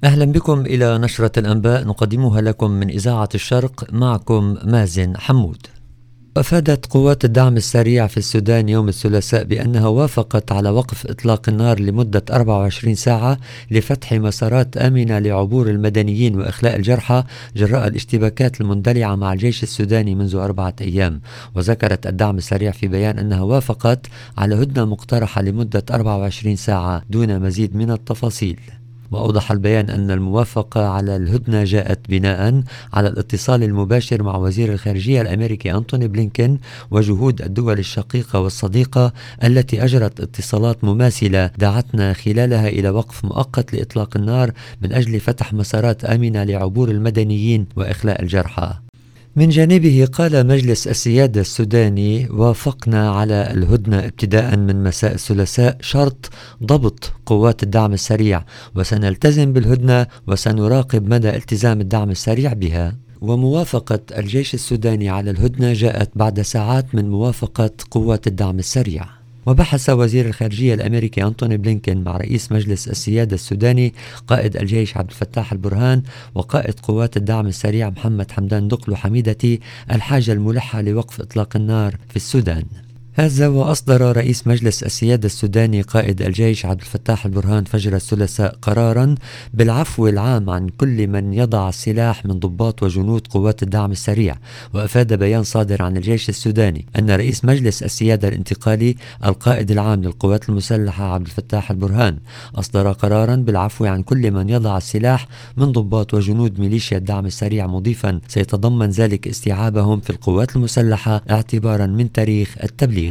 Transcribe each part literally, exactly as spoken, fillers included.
أهلا بكم إلى نشرة الأنباء نقدمها لكم من إذاعة الشرق، معكم مازن حمود. أفادت قوات الدعم السريع في السودان يوم الثلاثاء بأنها وافقت على وقف إطلاق النار لمدة أربعة وعشرين ساعة لفتح مسارات آمنة لعبور المدنيين وإخلاء الجرحى جراء الاشتباكات المندلعة مع الجيش السوداني منذ أربعة أيام. وذكرت الدعم السريع في بيان أنها وافقت على هدنة مقترحة لمدة أربعة وعشرين ساعة دون مزيد من التفاصيل. وأوضح البيان أن الموافقة على الهدنة جاءت بناء على الاتصال المباشر مع وزير الخارجية الأمريكي أنتوني بلينكين وجهود الدول الشقيقة والصديقة التي أجرت اتصالات مماثلة دعتنا خلالها إلى وقف مؤقت لإطلاق النار من أجل فتح مسارات آمنة لعبور المدنيين وإخلاء الجرحى. من جانبه قال مجلس السيادة السوداني: وافقنا على الهدنة ابتداء من مساء الثلاثاء شرط ضبط قوات الدعم السريع، وسنلتزم بالهدنة وسنراقب مدى التزام الدعم السريع بها. وموافقة الجيش السوداني على الهدنة جاءت بعد ساعات من موافقة قوات الدعم السريع. وبحث وزير الخارجية الأمريكي أنتوني بلينكين مع رئيس مجلس السيادة السوداني قائد الجيش عبد الفتاح البرهان وقائد قوات الدعم السريع محمد حمدان دقلو حميدتي الحاجة الملحة لوقف إطلاق النار في السودان. هذا وأصدر رئيس مجلس السيادة السوداني قائد الجيش عبد الفتاح البرهان فجر الثلاثاء قرارا بالعفو العام عن كل من يضع السلاح من ضباط وجنود قوات الدعم السريع. وأفاد بيان صادر عن الجيش السوداني أن رئيس مجلس السيادة الانتقالي القائد العام للقوات المسلحة عبد الفتاح البرهان أصدر قرارا بالعفو عن كل من يضع السلاح من ضباط وجنود ميليشيا الدعم السريع، مضيفا سيتضمن ذلك استيعابهم في القوات المسلحة اعتبارا من تاريخ التبليغ.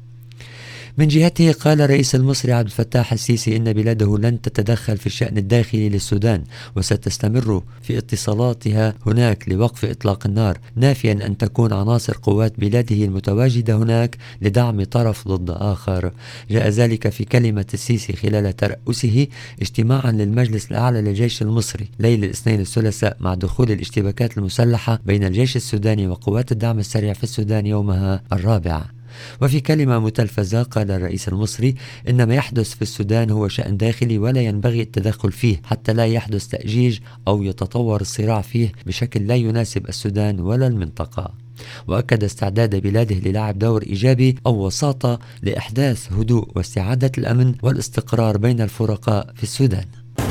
من جهته قال رئيس المصري عبد الفتاح السيسي إن بلاده لن تتدخل في الشأن الداخلي للسودان وستستمر في اتصالاتها هناك لوقف إطلاق النار، نافيا أن تكون عناصر قوات بلاده المتواجدة هناك لدعم طرف ضد آخر. جاء ذلك في كلمة السيسي خلال ترأسه اجتماعا للمجلس الأعلى للجيش المصري ليل الاثنين الثلاثاء مع دخول الاشتباكات المسلحة بين الجيش السوداني وقوات الدعم السريع في السودان يومها الرابع. وفي كلمة متلفزة قال الرئيس المصري إن ما يحدث في السودان هو شأن داخلي ولا ينبغي التدخل فيه حتى لا يحدث تأجيج أو يتطور الصراع فيه بشكل لا يناسب السودان ولا المنطقة. وأكد استعداد بلاده للعب دور إيجابي أو وساطة لإحداث هدوء واستعادة الأمن والاستقرار بين الفرقاء في السودان.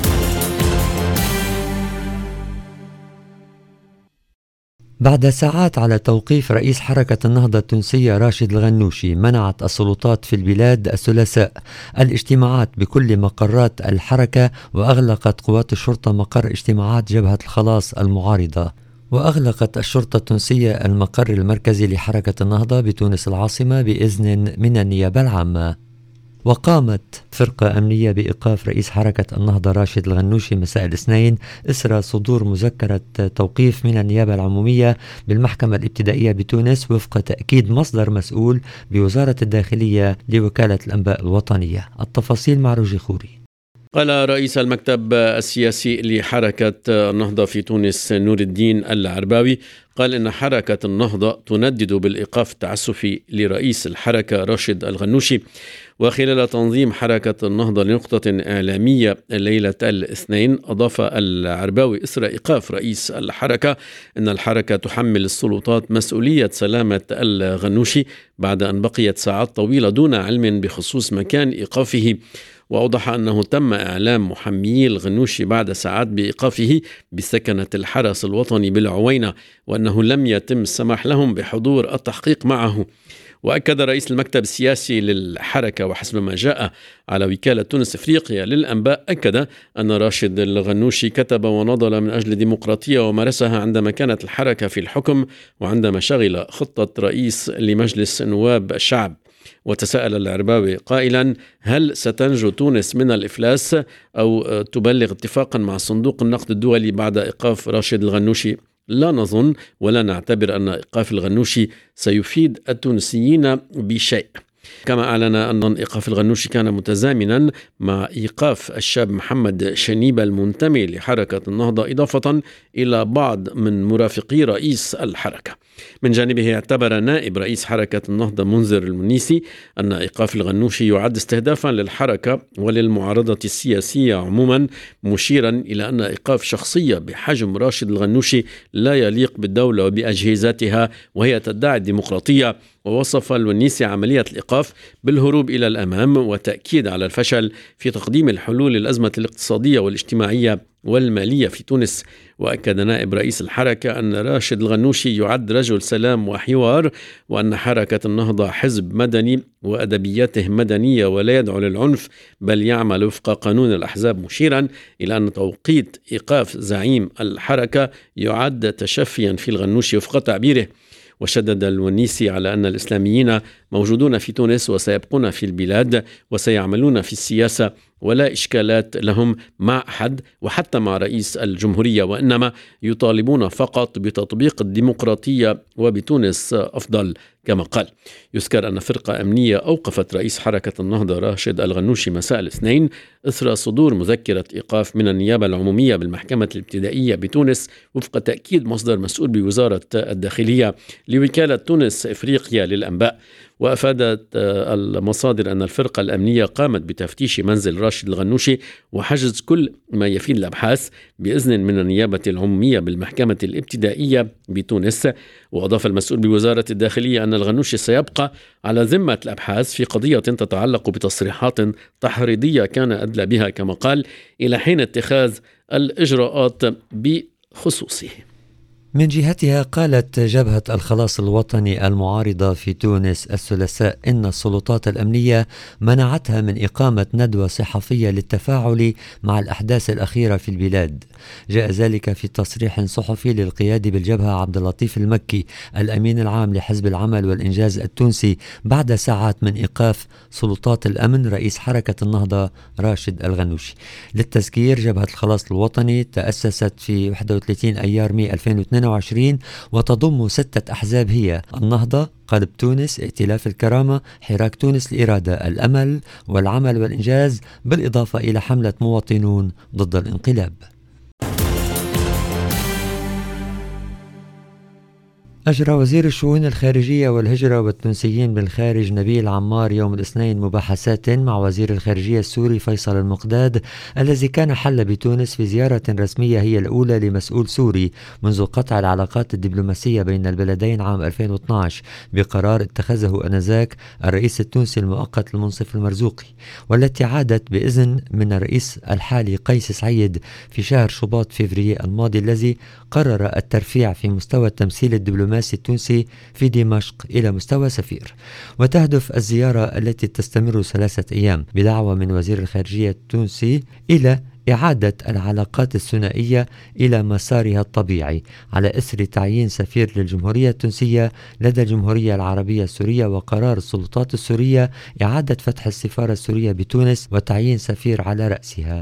بعد ساعات على توقيف رئيس حركة النهضة التونسية راشد الغنوشي، منعت السلطات في البلاد الثلاثاء الاجتماعات بكل مقرات الحركة، وأغلقت قوات الشرطة مقر اجتماعات جبهة الخلاص المعارضة. وأغلقت الشرطة التونسية المقر المركزي لحركة النهضة بتونس العاصمة بإذن من النيابة العامة. وقامت فرقة أمنية بإيقاف رئيس حركة النهضة راشد الغنوشي مساء الاثنين إثر صدور مذكرة توقيف من النيابة العمومية بالمحكمة الابتدائية بتونس وفق تأكيد مصدر مسؤول بوزارة الداخلية لوكالة الأنباء الوطنية. التفاصيل مع روجي خوري. قال رئيس المكتب السياسي لحركة النهضة في تونس نور الدين العرباوي قال إن حركة النهضة تندد بالإيقاف التعسفي لرئيس الحركة راشد الغنوشي. وخلال تنظيم حركة النهضة لنقطة إعلامية ليلة الاثنين أضاف العرباوي إثر إيقاف رئيس الحركة أن الحركة تحمل السلطات مسؤولية سلامة الغنوشي بعد أن بقيت ساعات طويلة دون علم بخصوص مكان إيقافه. وأوضح أنه تم إعلام محميي الغنوشي بعد ساعات بإيقافه بسكنة الحرس الوطني بالعوينة، وأنه لم يتم السماح لهم بحضور التحقيق معه. وأكد رئيس المكتب السياسي للحركة وحسب ما جاء على وكالة تونس إفريقيا للأنباء، أكد أن راشد الغنوشي كتب ونضل من أجل الديمقراطية ومارسها عندما كانت الحركة في الحكم وعندما شغل خطة رئيس لمجلس نواب الشعب. وتساءل العرباوي قائلا: هل ستنجو تونس من الإفلاس أو تبلغ اتفاقا مع صندوق النقد الدولي بعد إيقاف راشد الغنوشي؟ لا نظن ولا نعتبر أن إيقاف الغنوشي سيفيد التونسيين بشيء. كما أعلن أن إيقاف الغنوشي كان متزامنا مع إيقاف الشاب محمد شنيبة المنتمي لحركة النهضة، إضافة إلى بعض من مرافقي رئيس الحركة. من جانبه اعتبر نائب رئيس حركة النهضة منذر المنيسي أن إيقاف الغنوشي يعد استهدافا للحركة وللمعارضة السياسية عموما، مشيرا إلى أن إيقاف شخصية بحجم راشد الغنوشي لا يليق بالدولة وبأجهزتها وهي تدعي الديمقراطية. ووصف المنيسي عملية الإيقاف بالهروب إلى الأمام وتأكيد على الفشل في تقديم الحلول للأزمة الاقتصادية والاجتماعية والمالية في تونس. وأكد نائب رئيس الحركة أن راشد الغنوشي يعد رجل سلام وحوار، وأن حركة النهضة حزب مدني وأدبياته مدنية ولا يدعو للعنف بل يعمل وفق قانون الأحزاب، مشيرا إلى أن توقيت إيقاف زعيم الحركة يعد تشفيا في الغنوشي وفق تعبيره. وشدد الونيسي على أن الإسلاميين موجودون في تونس وسيبقون في البلاد وسيعملون في السياسة، ولا إشكالات لهم مع أحد وحتى مع رئيس الجمهورية، وإنما يطالبون فقط بتطبيق الديمقراطية وبتونس أفضل. كما قال. يذكر أن فرقة أمنية أوقفت رئيس حركة النهضة راشد الغنوشي مساء الاثنين إثر صدور مذكرة إيقاف من النيابة العمومية بالمحكمة الابتدائية بتونس، وفق تأكيد مصدر مسؤول بوزارة الداخلية لوكالة تونس إفريقيا للأنباء. وأفادت المصادر أن الفرقة الأمنية قامت بتفتيش منزل راشد الغنوشي وحجز كل ما يفيد الأبحاث بإذن من النيابة العمومية بالمحكمة الابتدائية بتونس. وأضاف المسؤول بوزارة الداخلية أن الغنوشي سيبقى على ذمة الأبحاث في قضية تتعلق بتصريحات تحريضية كان أدلى بها، كما قال، إلى حين اتخاذ الإجراءات بخصوصه. من جهتها قالت جبهة الخلاص الوطني المعارضة في تونس الثلاثاء إن السلطات الأمنية منعتها من إقامة ندوة صحفية للتفاعل مع الأحداث الأخيرة في البلاد. جاء ذلك في تصريح صحفي للقياد بالجبهة عبد اللطيف المكي الأمين العام لحزب العمل والإنجاز التونسي بعد ساعات من إيقاف سلطات الأمن رئيس حركة النهضة راشد الغنوشي. للتذكير، جبهة الخلاص الوطني تأسست في واحد وثلاثين أيار مايو ألفين واثنين وعشرين وتضم ستة أحزاب هي النهضة، قلب تونس، ائتلاف الكرامة، حراك تونس الإرادة، الأمل والعمل والإنجاز، بالإضافة إلى حملة مواطنون ضد الانقلاب. أجرى وزير الشؤون الخارجية والهجرة والتونسيين بالخارج نبيل عمار يوم الاثنين مباحثات مع وزير الخارجية السوري فيصل المقداد، الذي كان حل بتونس في زيارة رسمية هي الأولى لمسؤول سوري منذ قطع العلاقات الدبلوماسية بين البلدين عام ألفين واثني عشر بقرار اتخذه آنذاك الرئيس التونسي المؤقت المنصف المرزوقي، والتي عادت بإذن من الرئيس الحالي قيس سعيد في شهر شباط فبراير الماضي، الذي قرر الترفيع في مستوى التمثيل الدبلوماسي التونسي في دمشق إلى مستوى سفير. وتهدف الزيارة التي تستمر ثلاثة أيام بدعوة من وزير الخارجية التونسي إلى إعادة العلاقات الثنائية إلى مسارها الطبيعي على إثر تعيين سفير للجمهورية التونسية لدى الجمهورية العربية السورية، وقرار السلطات السورية إعادة فتح السفارة السورية بتونس وتعيين سفير على رأسها.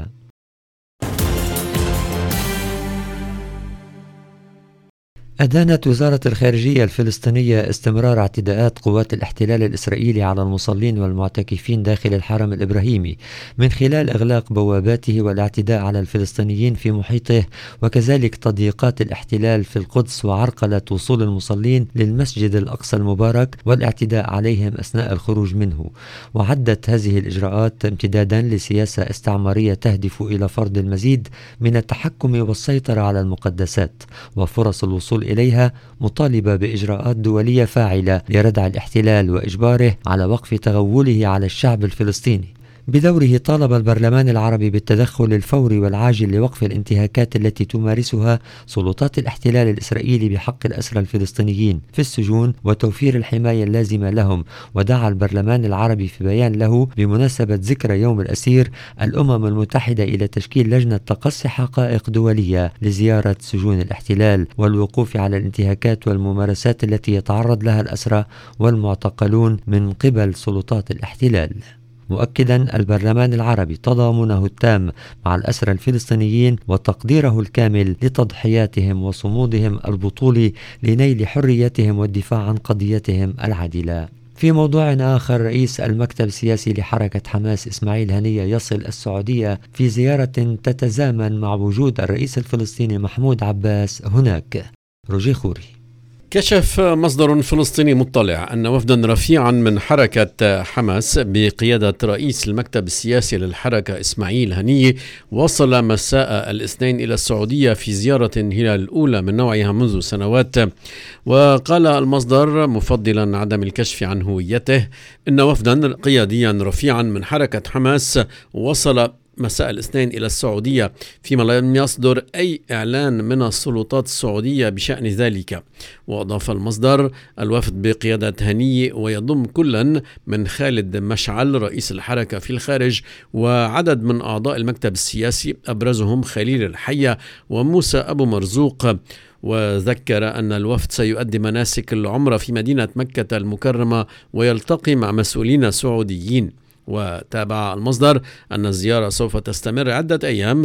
أدانت وزارة الخارجية الفلسطينية استمرار اعتداءات قوات الاحتلال الإسرائيلي على المصلين والمعتكفين داخل الحرم الإبراهيمي من خلال إغلاق بواباته والاعتداء على الفلسطينيين في محيطه، وكذلك تضييقات الاحتلال في القدس وعرقلة وصول المصلين للمسجد الأقصى المبارك والاعتداء عليهم أثناء الخروج منه. وعدت هذه الإجراءات امتدادا لسياسة استعمارية تهدف إلى فرض المزيد من التحكم والسيطرة على المقدسات وفرص الوصول إليها، مطالبة بإجراءات دولية فاعلة لردع الاحتلال وإجباره على وقف تغوله على الشعب الفلسطيني. بدوره طالب البرلمان العربي بالتدخل الفوري والعاجل لوقف الانتهاكات التي تمارسها سلطات الاحتلال الإسرائيلي بحق الأسرى الفلسطينيين في السجون وتوفير الحماية اللازمة لهم. ودعا البرلمان العربي في بيان له بمناسبة ذكرى يوم الأسير الأمم المتحدة إلى تشكيل لجنة تقصي حقائق دولية لزيارة سجون الاحتلال والوقوف على الانتهاكات والممارسات التي يتعرض لها الأسرى والمعتقلون من قبل سلطات الاحتلال، مؤكدا البرلمان العربي تضامنه التام مع الأسرى الفلسطينيين وتقديره الكامل لتضحياتهم وصمودهم البطولي لنيل حريتهم والدفاع عن قضيتهم العادلة. في موضوع آخر، رئيس المكتب السياسي لحركة حماس إسماعيل هنية يصل السعودية في زيارة تتزامن مع وجود الرئيس الفلسطيني محمود عباس هناك. روجي خوري. كشف مصدر فلسطيني مطلع أن وفدا رفيعا من حركة حماس بقيادة رئيس المكتب السياسي للحركة إسماعيل هنية وصل مساء الاثنين إلى السعودية في زيارة هي الأولى من نوعها منذ سنوات. وقال المصدر مفضلا عدم الكشف عن هويته إن وفدا قياديا رفيعا من حركة حماس وصل مساء الاثنين إلى السعودية، فيما لم يصدر أي إعلان من السلطات السعودية بشأن ذلك. وأضاف المصدر الوفد بقيادة هنية ويضم كلا من خالد مشعل رئيس الحركة في الخارج وعدد من أعضاء المكتب السياسي أبرزهم خليل الحية وموسى أبو مرزوق. وذكر أن الوفد سيؤدي مناسك العمرة في مدينة مكة المكرمة ويلتقي مع مسؤولين سعوديين. وتابع المصدر أن الزيارة سوف تستمر عدة أيام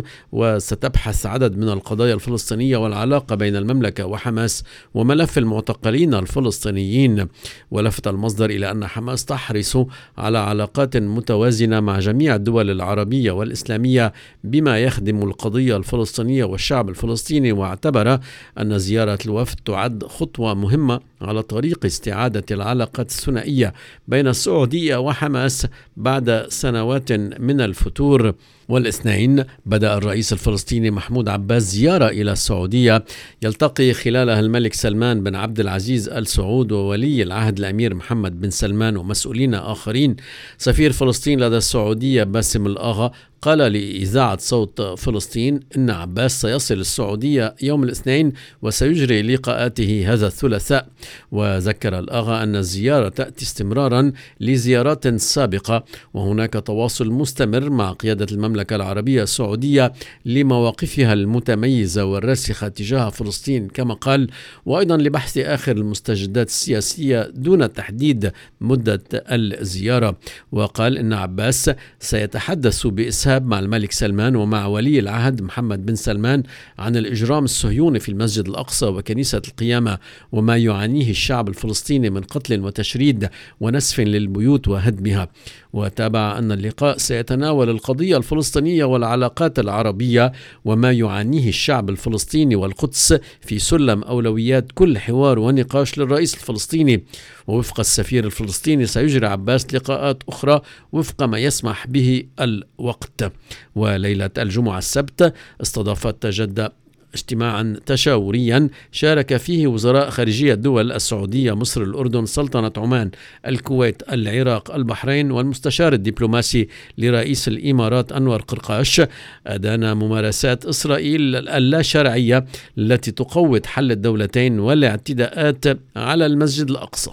وستبحث عدد من القضايا الفلسطينية والعلاقة بين المملكة وحماس وملف المعتقلين الفلسطينيين. ولفت المصدر إلى أن حماس تحرص على علاقات متوازنة مع جميع الدول العربية والإسلامية بما يخدم القضية الفلسطينية والشعب الفلسطيني. واعتبر أن زيارة الوفد تعد خطوة مهمة على طريق استعادة العلاقات الثنائية بين السعودية وحماس بعد سنوات من الفتور. والاثنين بدأ الرئيس الفلسطيني محمود عباس زيارة إلى السعودية يلتقي خلالها الملك سلمان بن عبد العزيز آل سعود وولي العهد الأمير محمد بن سلمان ومسؤولين آخرين. سفير فلسطين لدى السعودية باسم الآغا قال لإذاعة صوت فلسطين إن عباس سيصل السعودية يوم الاثنين وسيجري لقاءاته هذا الثلاثاء. وذكر الآغا أن الزيارة تأتي استمرارا لزيارات سابقة وهناك تواصل مستمر مع قيادة المملكة العربية السعودية لمواقفها المتميزة والراسخة تجاه فلسطين كما قال، وأيضا لبحث آخر المستجدات السياسية دون تحديد مدة الزيارة. وقال إن عباس سيتحدث بإسهاب مع الملك سلمان ومع ولي العهد محمد بن سلمان عن الإجرام الصهيوني في المسجد الأقصى وكنيسة القيامة وما يعانيه الشعب الفلسطيني من قتل وتشريد ونسف للبيوت وهدمها. وتابع أن اللقاء سيتناول القضية الفلسطينية والعلاقات العربية وما يعانيه الشعب الفلسطيني والقدس في سلم أولويات كل حوار ونقاش للرئيس الفلسطيني. ووفق السفير الفلسطيني سيجري عباس لقاءات أخرى وفق ما يسمح به الوقت. وليلة الجمعة السبت استضافت جدة اجتماعا تشاوريا شارك فيه وزراء خارجية الدول السعودية مصر الأردن سلطنة عمان الكويت العراق البحرين والمستشار الدبلوماسي لرئيس الإمارات أنور قرقاش. أدان ممارسات إسرائيل اللا شرعية التي تقوض حل الدولتين والاعتداءات على المسجد الأقصى.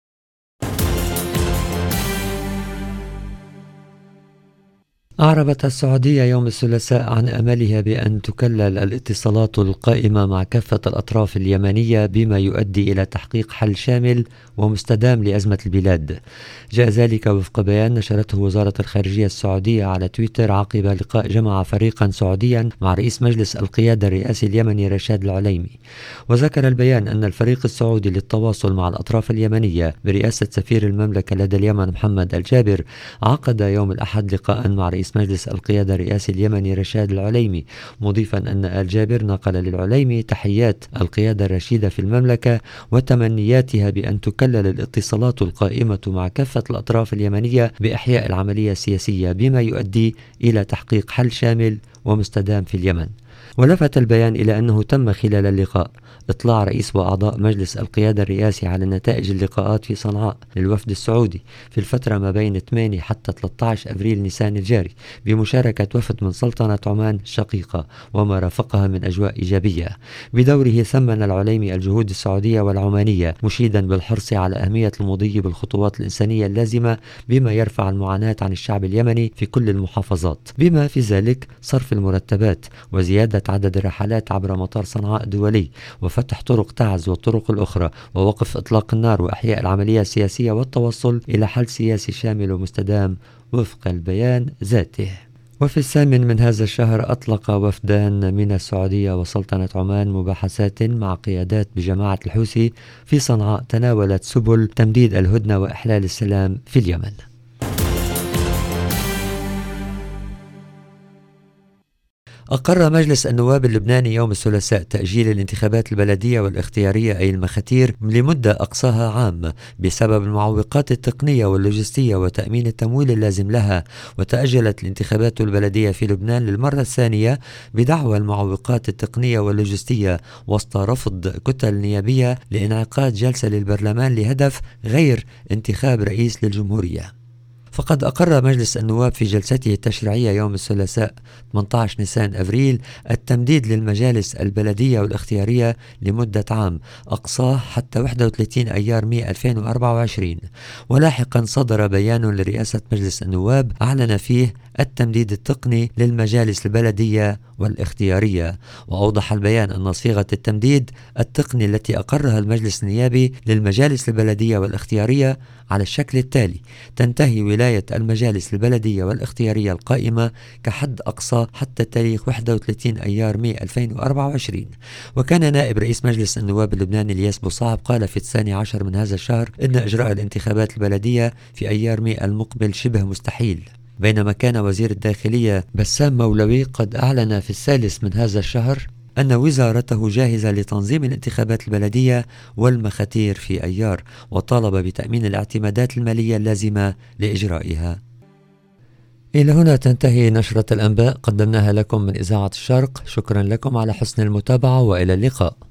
أعربت السعودية يوم الثلاثاء عن أملها بأن تكلل الاتصالات القائمة مع كافة الأطراف اليمنية بما يؤدي إلى تحقيق حل شامل ومستدام لأزمة البلاد. جاء ذلك وفق بيان نشرته وزارة الخارجية السعودية على تويتر عقب لقاء جمع فريقا سعوديا مع رئيس مجلس القيادة الرئاسي اليمني رشاد العليمي. وذكر البيان أن الفريق السعودي للتواصل مع الأطراف اليمنية برئاسة سفير المملكة لدى اليمن محمد الجابر عقد يوم الأحد لقاء مع رئيس مجلس القيادة الرئاسي اليمني رشاد العليمي، مضيفا أن الجابر نقل للعليمي تحيات القيادة الرشيدة في المملكة وتمنياتها بأن تكلل الاتصالات القائمة مع كافة الأطراف اليمنية بإحياء العملية السياسية بما يؤدي إلى تحقيق حل شامل ومستدام في اليمن. ولفت البيان إلى أنه تم خلال اللقاء إطلاع رئيس وأعضاء مجلس القيادة الرئاسي على نتائج اللقاءات في صنعاء للوفد السعودي في الفترة ما بين ثمانية حتى ثلاثة عشر أبريل نيسان الجاري بمشاركة وفد من سلطنة عمان الشقيقة وما رافقها من أجواء إيجابية. بدوره ثمن العليمي الجهود السعودية والعمانية مشيدا بالحرص على أهمية المضي بالخطوات الإنسانية اللازمة بما يرفع المعاناة عن الشعب اليمني في كل المحافظات، بما في ذلك صرف المرتبات وزيادة عدد الرحلات عبر مطار صنعاء دولي وفتح طرق تعز والطرق الأخرى ووقف إطلاق النار وإحياء العملية السياسية والتوصل إلى حل سياسي شامل ومستدام وفق البيان ذاته. وفي الثامن من هذا الشهر أطلق وفدان من السعودية وسلطنة عمان مباحثات مع قيادات بجماعة الحوثي في صنعاء تناولت سبل تمديد الهدنة وإحلال السلام في اليمن. أقر مجلس النواب اللبناني يوم الثلاثاء تأجيل الانتخابات البلدية والاختيارية أي المخاتير لمدة أقصاها عام بسبب المعوقات التقنية واللوجستية وتأمين التمويل اللازم لها، وتأجلت الانتخابات البلدية في لبنان للمرة الثانية بدعوى المعوقات التقنية واللوجستية وسط رفض كتل نيابية لإنعقاد جلسة للبرلمان لهدف غير انتخاب رئيس للجمهورية. فقد أقر مجلس النواب في جلسته التشريعية يوم الثلاثاء ثمانية عشر نيسان أبريل التمديد للمجالس البلدية والاختيارية لمدة عام أقصاه حتى واحد وثلاثين أيار مئة ألفين وأربعة وعشرين. ولاحقا صدر بيان لرئاسة مجلس النواب أعلن فيه التمديد التقني للمجالس البلدية والاختيارية. وأوضح البيان أن صيغة التمديد التقني التي أقرها المجلس النيابي للمجالس البلدية والاختيارية على الشكل التالي: تنتهي ولاية المجالس البلدية والاختيارية القائمة كحد أقصى حتى تاريخ واحد وثلاثين أيار مئة ألفين وأربعة وعشرين. وكان نائب رئيس مجلس النواب اللبناني الياس بوصعب قال في الثاني عشر من هذا الشهر إن إجراء الانتخابات البلدية في أيار مئة المقبل شبه مستحيل، بينما كان وزير الداخلية بسام مولوي قد أعلن في الثالث من هذا الشهر أن وزارته جاهزة لتنظيم الانتخابات البلدية والمخاتير في أيار، وطالب بتأمين الاعتمادات المالية اللازمة لإجرائها. إلى هنا تنتهي نشرة الأنباء قدمناها لكم من إذاعة الشرق. شكرا لكم على حسن المتابعة وإلى اللقاء.